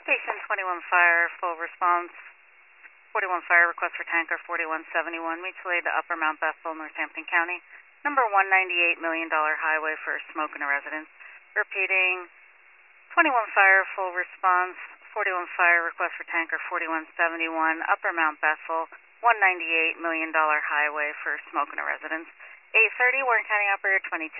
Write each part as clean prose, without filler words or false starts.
Station 21 Fire, full response. 41 Fire, request for tanker 4171, mutual aid to Upper Mount Bethel, Northampton County. Number $198 million highway for smoke in a residence. Repeating, 21 Fire, full response. 41 Fire, request for tanker 4171, Upper Mount Bethel, $198 million highway for smoke in a residence. 830, Warren County Operator 22.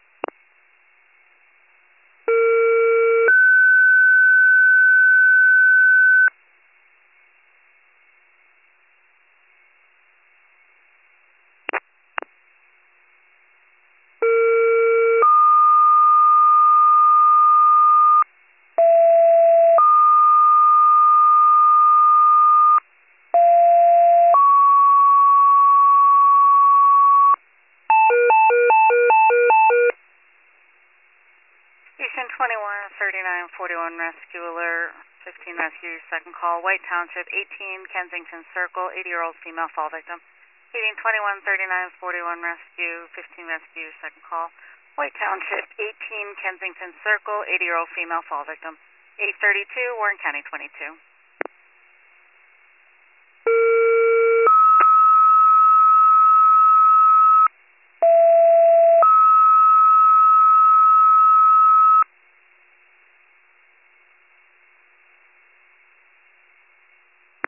Station 21, 3941 rescue alert, 15 rescue, second call, White Township, 18 Kensington Circle, 80-year-old female fall victim. Meeting 21, 3941 rescue, 15 rescue, second call, White Township, 18 Kensington Circle, 80-year-old female fall victim. 832, Warren County 22.